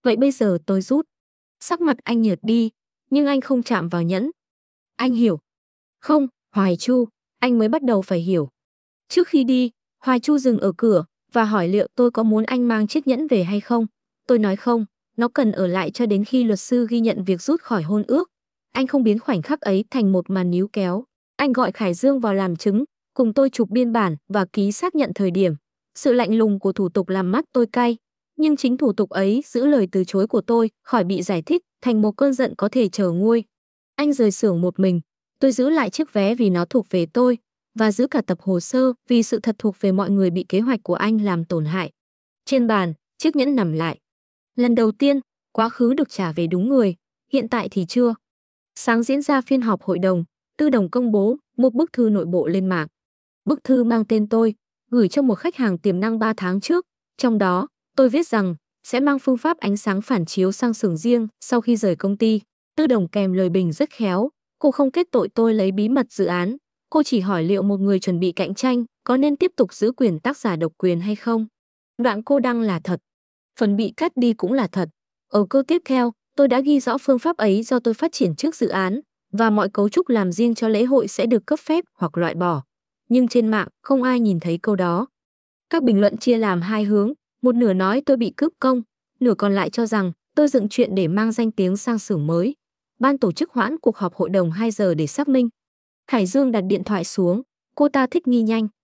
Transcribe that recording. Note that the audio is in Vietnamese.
Vậy bây giờ tôi rút. Sắc mặt anh nhợt đi, nhưng anh không chạm vào nhẫn. Anh hiểu. Không, Hoài Chu, anh mới bắt đầu phải hiểu. Trước khi đi, Hoài Chu dừng ở cửa và hỏi liệu tôi có muốn anh mang chiếc nhẫn về hay không. Tôi nói không, nó cần ở lại cho đến khi luật sư ghi nhận việc rút khỏi hôn ước. Anh không biến khoảnh khắc ấy thành một màn níu kéo. Anh gọi Khải Dương vào làm chứng, cùng tôi chụp biên bản và ký xác nhận thời điểm. Sự lạnh lùng của thủ tục làm mắt tôi cay, nhưng chính thủ tục ấy giữ lời từ chối của tôi khỏi bị giải thích thành một cơn giận có thể chờ nguôi. Anh rời xưởng một mình, tôi giữ lại chiếc vé vì nó thuộc về tôi và giữ cả tập hồ sơ vì sự thật thuộc về mọi người bị kế hoạch của anh làm tổn hại. Trên bàn, chiếc nhẫn nằm lại. Lần đầu tiên, quá khứ được trả về đúng người, hiện tại thì chưa. Sáng diễn ra phiên họp hội đồng, Tư Đồng công bố một bức thư nội bộ lên mạng. Bức thư mang tên tôi, gửi cho một khách hàng tiềm năng 3 tháng trước. Trong đó, tôi viết rằng sẽ mang phương pháp ánh sáng phản chiếu sang xưởng riêng sau khi rời công ty. Tư Đồng kèm lời bình rất khéo, cô không kết tội tôi lấy bí mật dự án. Cô chỉ hỏi liệu một người chuẩn bị cạnh tranh có nên tiếp tục giữ quyền tác giả độc quyền hay không. Đoạn cô đăng là thật. Phần bị cắt đi cũng là thật. Ở câu tiếp theo, tôi đã ghi rõ phương pháp ấy do tôi phát triển trước dự án và mọi cấu trúc làm riêng cho lễ hội sẽ được cấp phép hoặc loại bỏ. Nhưng trên mạng không ai nhìn thấy câu đó. Các bình luận chia làm hai hướng, một nửa nói tôi bị cướp công, nửa còn lại cho rằng tôi dựng chuyện để mang danh tiếng sang xưởng mới. Ban tổ chức hoãn cuộc họp hội đồng 2 giờ để xác minh. Khải Dương đặt điện thoại xuống, cô ta thích nghi nhanh.